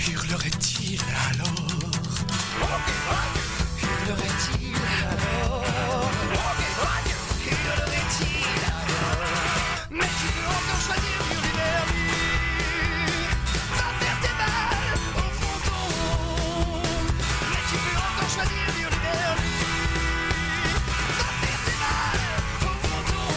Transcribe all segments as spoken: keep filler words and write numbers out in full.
Hurlerait-il alors? Hurlerait-il alors? Hurlerait-il alors? Mais tu peux encore choisir Hurluberlu. Va faire tes balles au fronton. Mais tu peux encore choisir Hurluberlu. Va faire tes balles au fronton.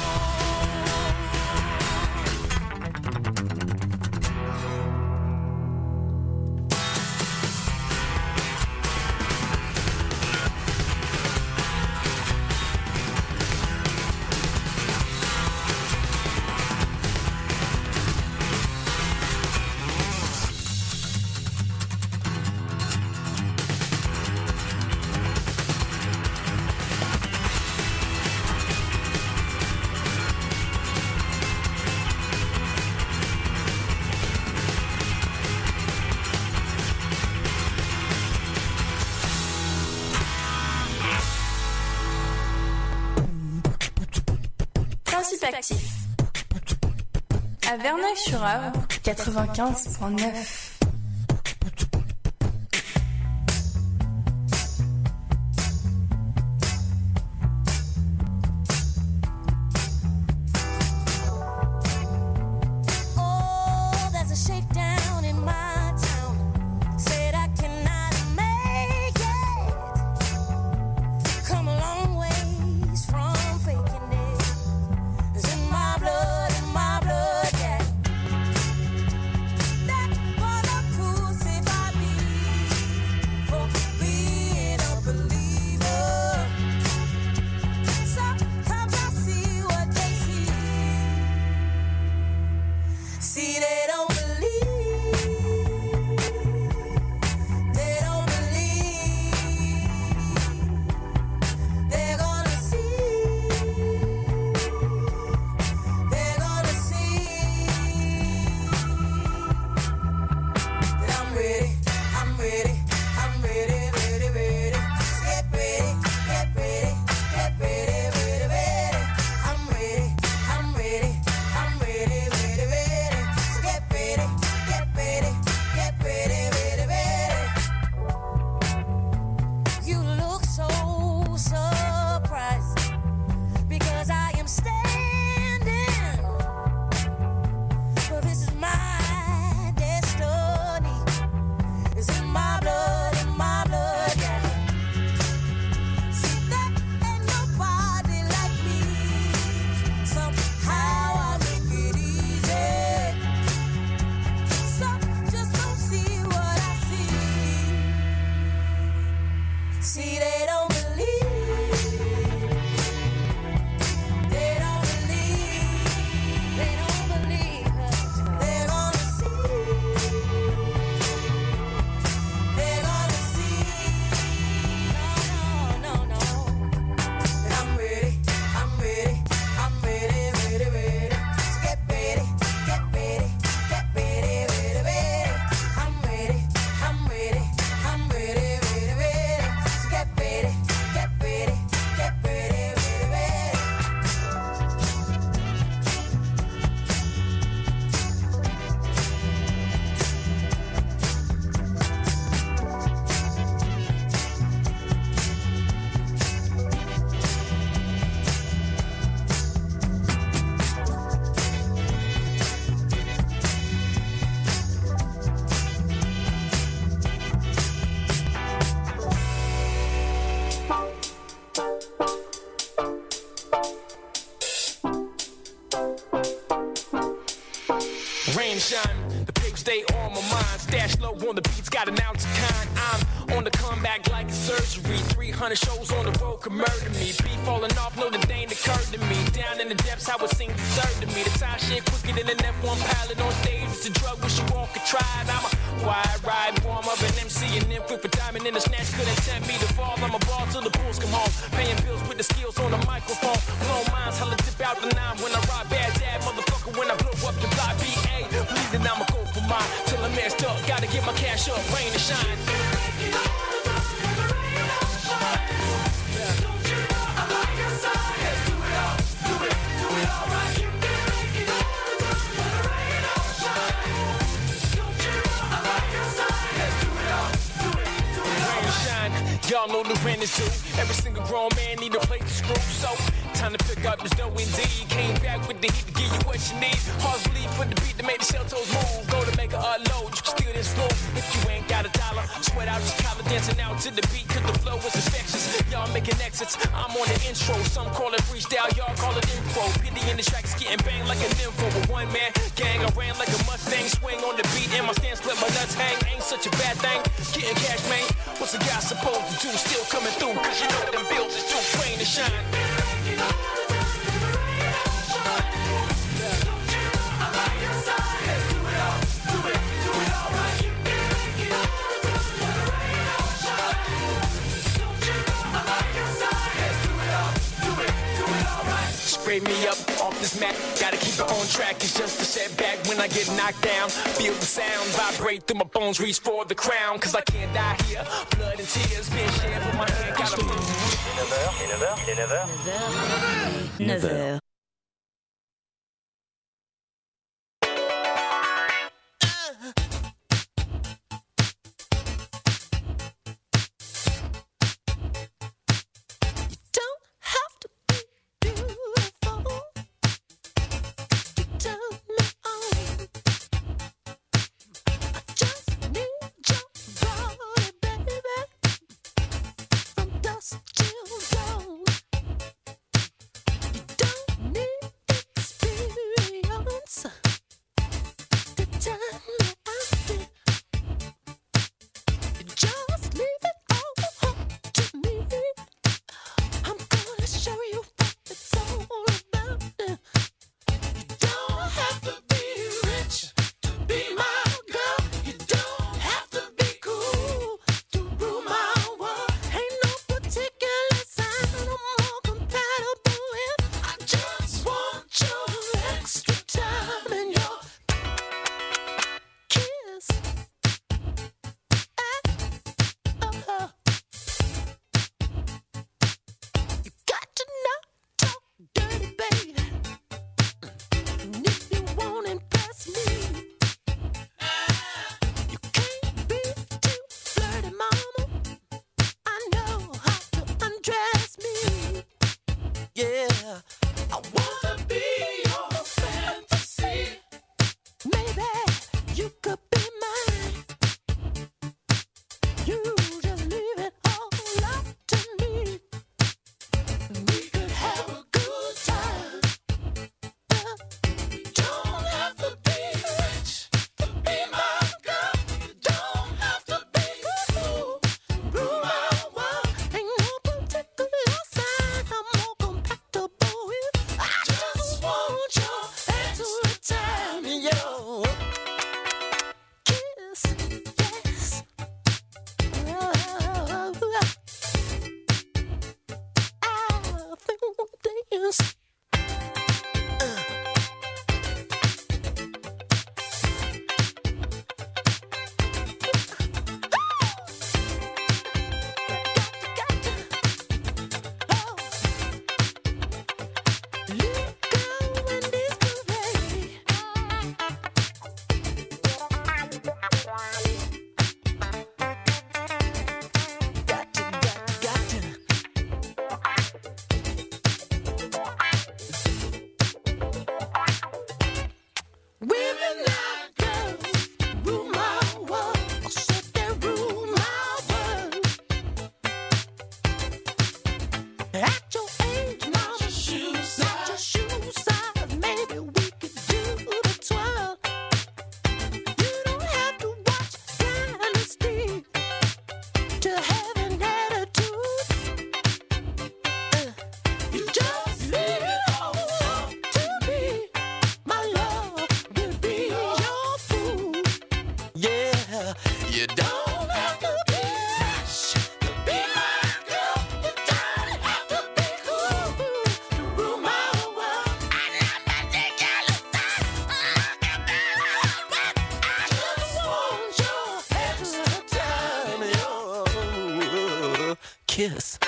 Principe actif. À Verneuil-sur-Avre, quatre-vingt-quinze point neuf. Shine. The pigs stay on my mind. Stash low on the beats, got an ounce of kind. I'm on the comeback like a surgery. three hundred shows on the road could murder me. Beat falling off, no, the thing occurred to me. Down in the depths, I would sing the third to me. The time shit quicker than an F one pilot on stage. It's a drug, wish you all could try it. I'm a wide ride, warm up an M C and then flip a diamond in the snatch. Couldn't tempt me to fall. I'm a ball till the bulls come home. Paying bills with the skills on the microphone. Blow minds, hella dip out the nine when I ride bad dad, motherfucker. When I blow up the block, B A. Bleeding, I'ma go for mine till I'm messed up. Gotta get my cash up, rain and shine. Don't you know I like your side? Do it, do it all right. Y'all know the rent is due. Every single grown man need a place to screw. So, time to pick up his dough indeed. Came back with the heat to give you what you need. Hard belief for the beat to make the shell toes move. Go to make a unload, you can steal this flow. If you ain't got a dollar, sweat out your collar, dancing out to the beat, cause the flow is infectious. Y'all making exits, I'm on the intro. Some call it freestyle, y'all call it impro. Pity in the track is getting banged like a nympho. With one man gang, I ran like a Mustang. Swing on the beat and my stance, let my nuts hang. Ain't such a bad thing, getting cash, man. What's a guy supposed to do? Still coming through, cause you know them bills is too rain to shine. Spray me up off this mat, gotta keep it on track. It's just a setback when I get knocked down. Feel the sound vibrate through my bones, reach for the crown. Cause I can't die here, blood and tears being shared with my hand. Gotta move. Il est neuf heures, il est neuf heures, il est neuf heures. neuf heures. Kiss.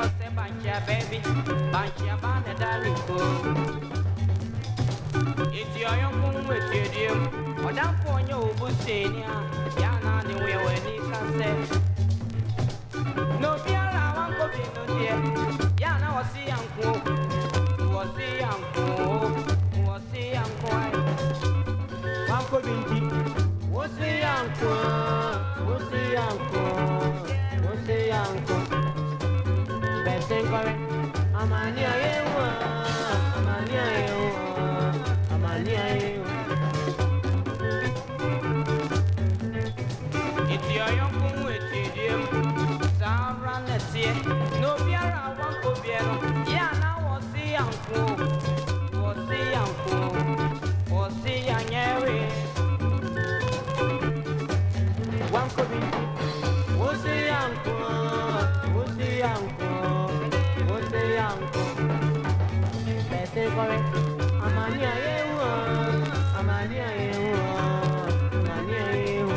say bancha baby, bancha bana dariko. It's your young woman with your dear. Or down for your busenia, Yana, the way when he can say. No fear, I won't go be no dear. Yana was the uncle, was the uncle, was the uncle. Uncle Binti, was the uncle, was the uncle, was the uncle. Best thing correct, I'm a near you, I'm a near you, I'm a near you. It's your young woman with you. No fear, I won't go be. Yeah, now was the uncle, was the uncle, was the young Harry. One could be, was the uncle, was the uncle, was the uncle. Best for it, I'm a near you, I'm a near you, I'm a near you.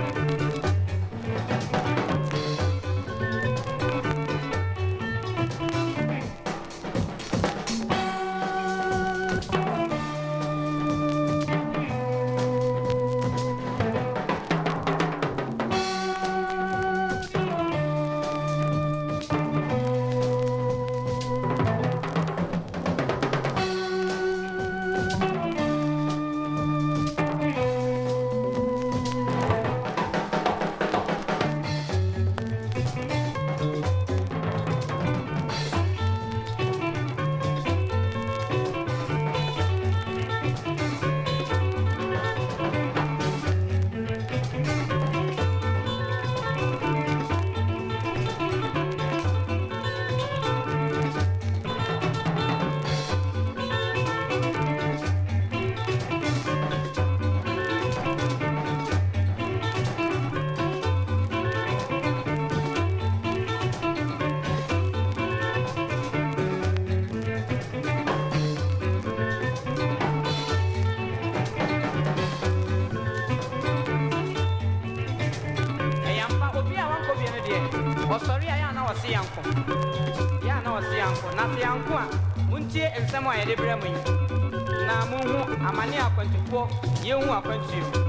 And somewhere at the Bremen. Now, I'm a twenty-four, you are twenty.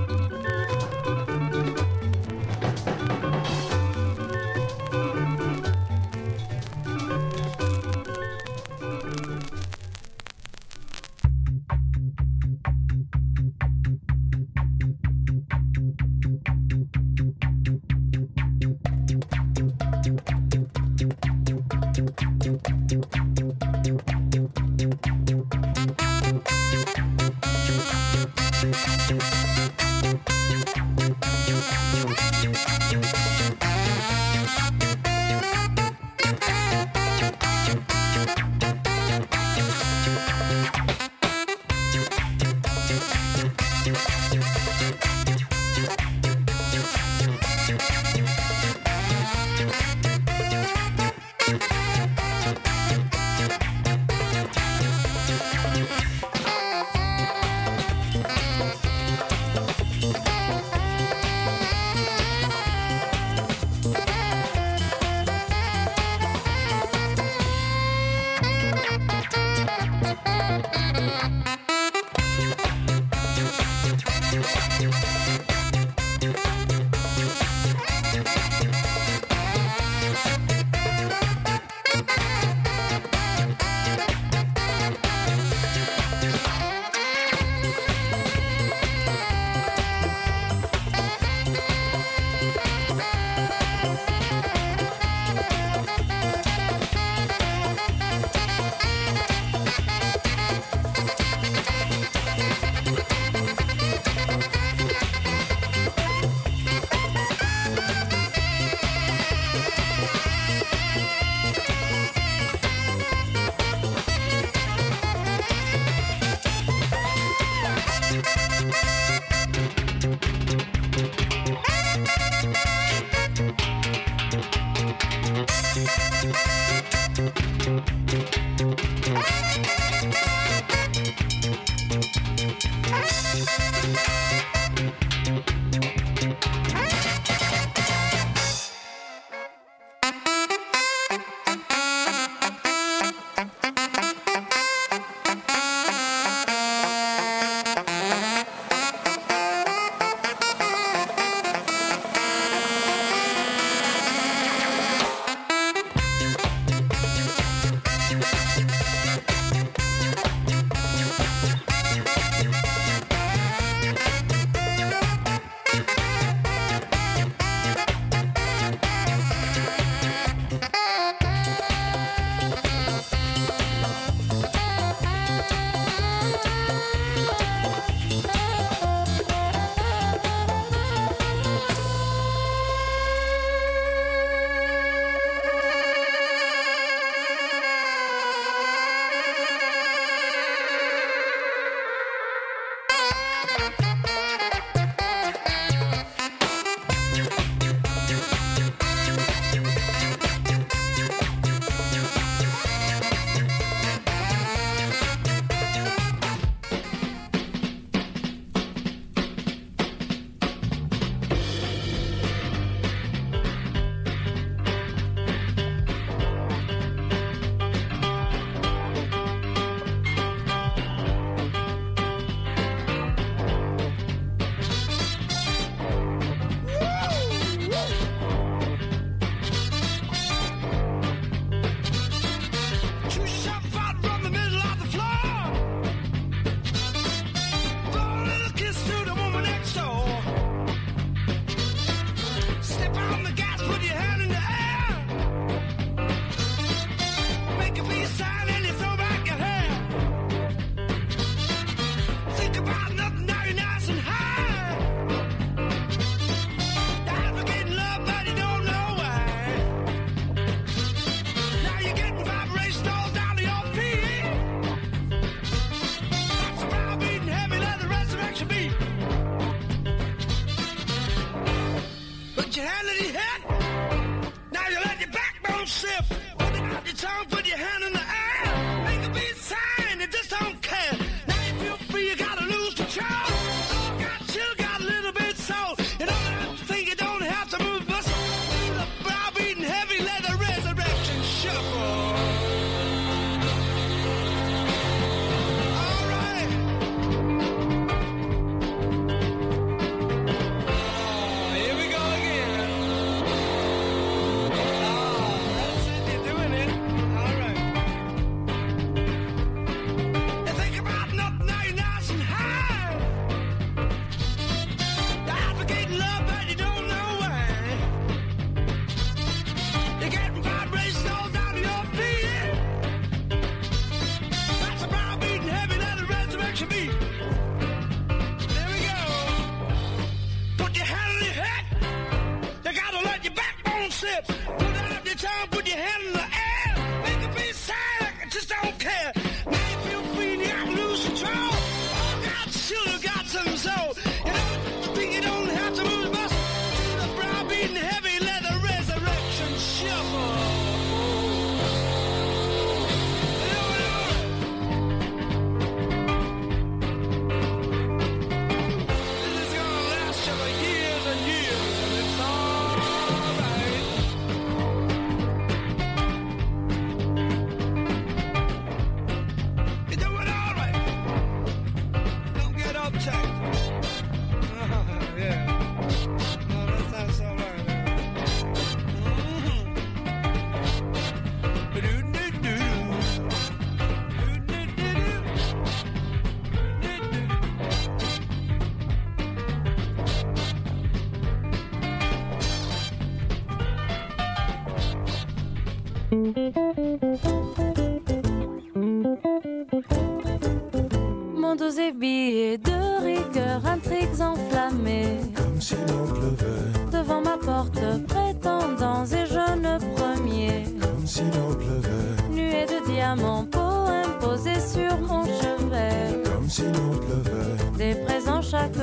Mon dos est billet de rigueur, intrigues enflammées. Comme si l'on pleuvait. Devant ma porte, prétendants et jeunes premiers. Comme si l'on pleuvait. Nuée de diamants, poèmes posés sur mon chevet. Comme si l'on pleuvait. Des présents chaque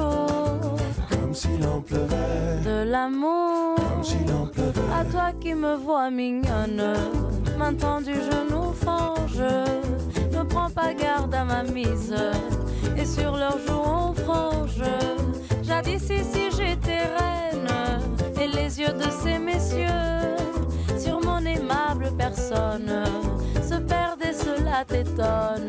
jour. Comme si l'on pleuvait. De l'amour. Comme si l'on pleuvait. À toi qui me vois mignonne, maintenant du genou fange. Ne prends pas garde à ma mise, et sur leurs joues on frange. Jadis ici j'étais reine, et les yeux de ces messieurs sur mon aimable personne se perdent et cela t'étonne.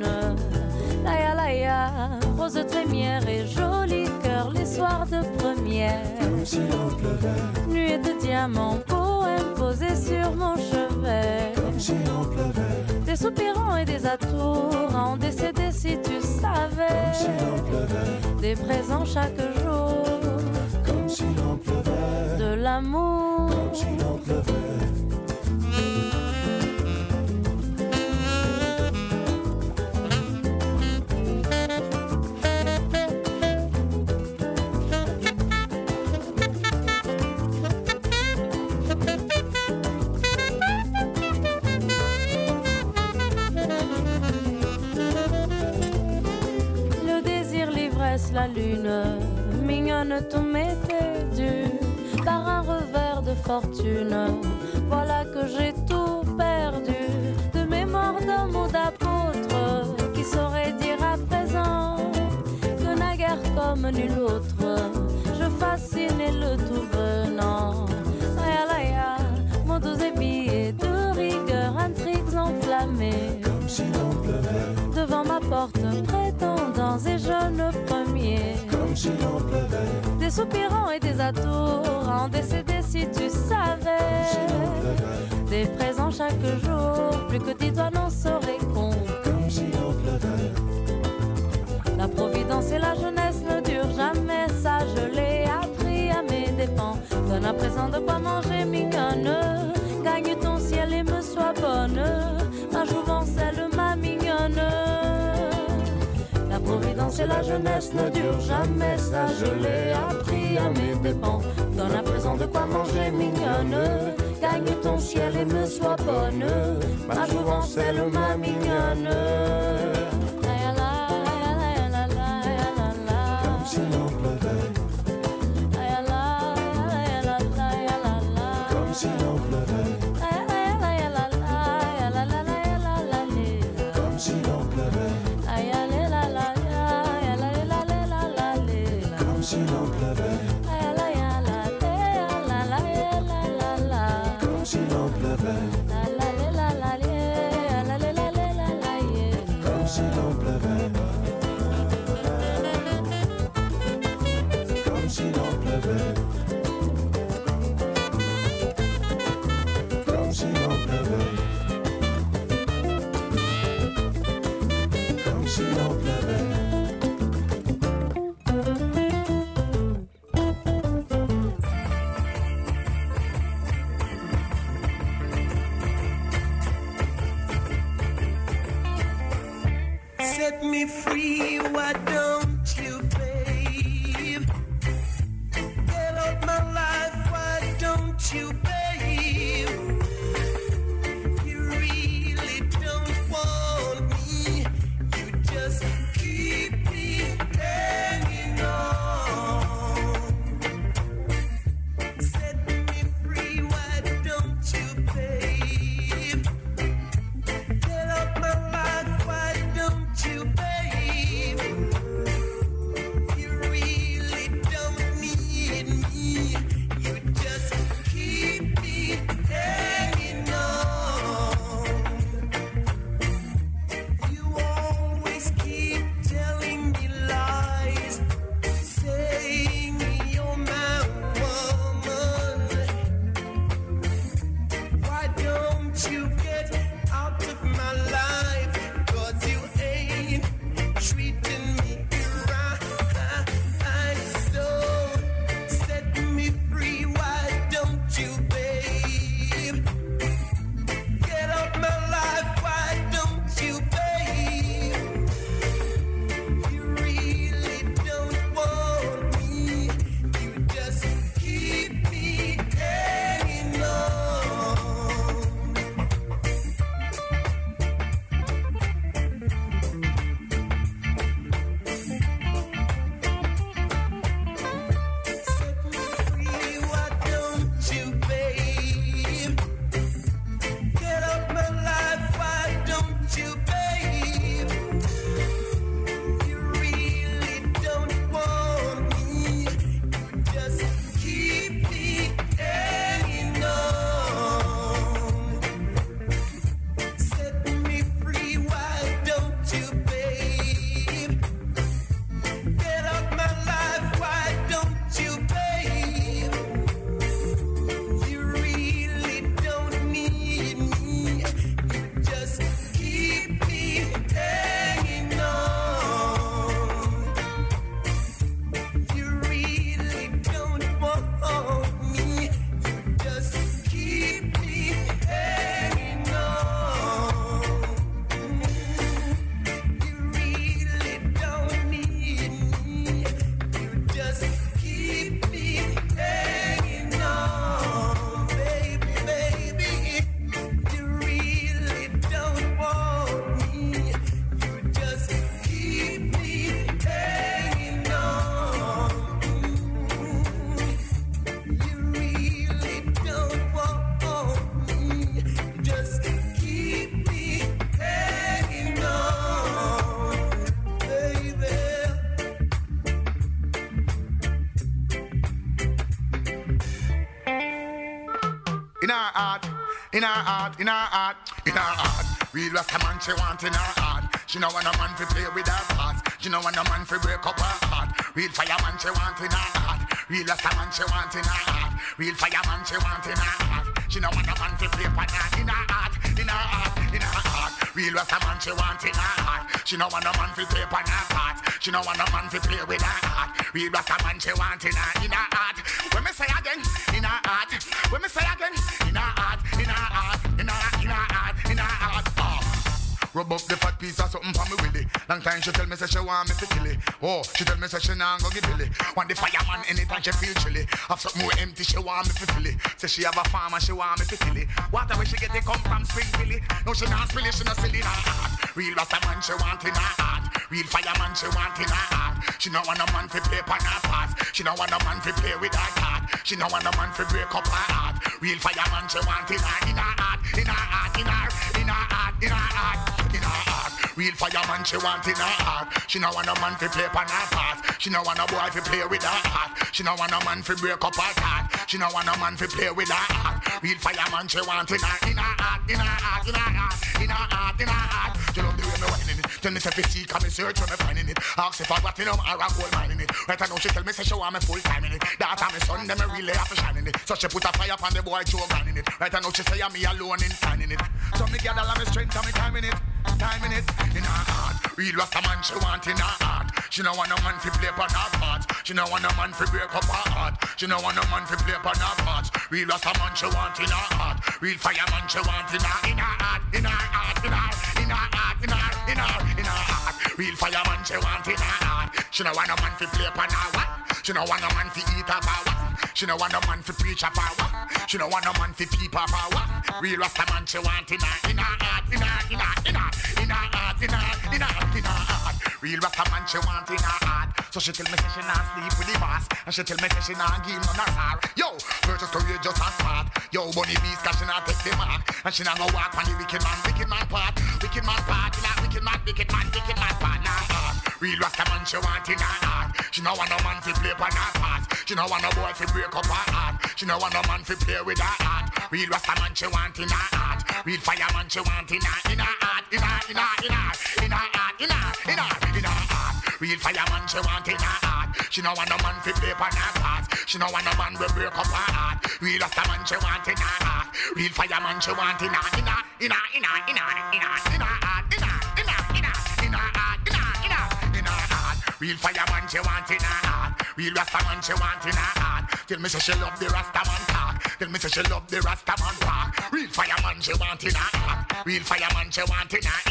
Laïa laïa, rose trémière et joli cœur les soirs de première. Comme si l'on pleuvait. Nuée de diamants, poèmes posés sur mon chevet. Comme si l'on pleuvait. Des soupirants et des atours à en décéder si tu savais. Comme si l'on pleuvait. Des présents chaque jour. Comme si l'on pleuvait. De l'amour. Comme si l'on pleuvait. La lune mignonne, tout m'était dû par un revers de fortune. Voilà que j'ai tout perdu. De mémoire d'homme ou d'apôtre qui saurait dire à présent que naguère comme nul autre je fascinais le tout venant. Aya laya, mon doux billet de rigueur, intrigues enflammées. Comme si l'on pleuvait. Devant ma porte, prétendants et jeunes premiers. Comme si l'on pleuvait. Des soupirants et des atours à en décéder si tu savais. Comme si l'on pleuvait. Des présents chaque jour, plus que tes doigts n'en seraient compte. Comme si l'on pleuvait. La providence et la jeunesse ne durent jamais, ça je l'ai appris à mes dépens. Donne à présent de quoi manger, mignonne. Gagne ton ciel et me sois bonne. Ma jouvence, elle, ma mignonne. La providence et la jeunesse ne durent jamais, ça je l'ai appris à mes dépens. Donne à présent de quoi manger, mignonne. Gagne ton ciel et me sois bonne. Ma jouvence, elle, ma mignonne. Comme si l'on pleuvait. Comme si l'on pleuvait. Comme si l'on pleuvait. Comme si l'on pleuvait. Comme si l'on pleuvait. Comme si l'on pleuvait. Comme si l'on pleuvait. Comme si l'on pleuvait. Comme si l'on pleuvait. Set me free, why don't you, babe? Get out my life, why don't you, babe? You really don't want me, you just keep me hanging on. Set me free, why don't you, babe? Get out my life, why don't you, babe? You really don't need me. You just keep heart, in her heart, in her heart, in her heart. Real Rasta man she want in her heart. She no want a man to play with her parts. She no want a man to break up her heart. Real fireman she want in her heart. Real Rasta man she want in her heart. Real fireman she want in her heart. She no want a man to play with her in her heart, in her heart, in her heart. Real Rasta man she want in her heart. She no want a man to play with her heart. She no want a man to play with her heart. Real Rasta man she want in her in her heart. When me say again, in her heart. When me say again, in her heart, in her heart, in her in her heart, in her heart. Oh. Rub up the fat piece of something for me willy. Long time she tell me say she want me to kill it. Oh, she tell me say she nah go give Billy. Want the fireman anytime she feel chilly. Have something more empty she want me to fill it. Say she have a farm and she want me to kill it. Water where she get it come from Spring Billy. No she not spill it, she not silly in her heart. Real Rasta man she want in her heart. Real fireman she want in her heart. She no want a man to play upon her past. She no want a man to play with her heart. She no want a man to break up her heart. Real fireman she want in her in her heart, in her heart, in her in her heart, in her heart, in her heart. Real fireman she want in her heart. She no want a man to play upon her past. She no want a boy to play with her heart. She no want a man to break up her heart. She no want a man to play with her heart. Real fireman she want in her in her heart, in her heart, in her heart, in her heart, in her heart. She love the way me whining it. Tell me say fi seek and me search when me finding it. Ask if I got in her or a gold mine in it. Right now she tell me say she want me full time in it. That and me son them me really have to shine in it. So she put a fire upon the boy Joe gun in it. Right now she say I'm me alone in standing it. So me gather all my strength and me time in it. Time in it, in her heart. Real Rasta man she want in her heart. She no want a man to play upon her parts. She no want a man to break up her heart. She no want a man to play upon her parts. Real Rasta man she want in her heart. Real fireman she want in her in her heart, in her heart, in her in her heart, in her in her in her heart. Real fireman she want in her heart. She no want a man to play upon her what? She no want a man to eat her for what? She no want a man to preach her for what? She no want a man to keep her for what? Real Rasta man she want in her in her heart, in her in her in her in her heart, in her in her in her heart. Real Rasta man she want in her heart. So she tell me say she not sleep with the boss. And she tell me say she not give none of her. Yo, purchase courageous and smart. Yo, bunny beast cause she not take the mark. And she not go walk on the wicked man, wicked man part. Wicked man part, in her wicked man, wicked man, wicked man part. Nah, heart. Real Rasta man she want in her heart. She no want no man to play upon her part. She no want no boy to break up her heart. She no want no man to play with her heart. Real Rasta man she want in her heart. Real fireman she want in her in her heart, in her in her in her in her heart, in her in her in her heart. Real fireman she want in her heart. She no want no man to play upon her part. She no want no man to break up her heart. Real Rasta man she want in her heart. Real fireman she want in her in her in her in her in her in her in her heart, in her in her in her in her heart, in her in her in her heart. Real fireman she want in her heart. Real Rasta man she want in her heart. Tell me say she love the Rasta man talk. Tell me say she love the Rasta man walk. Real fireman she want in her heart. Real fireman she want in her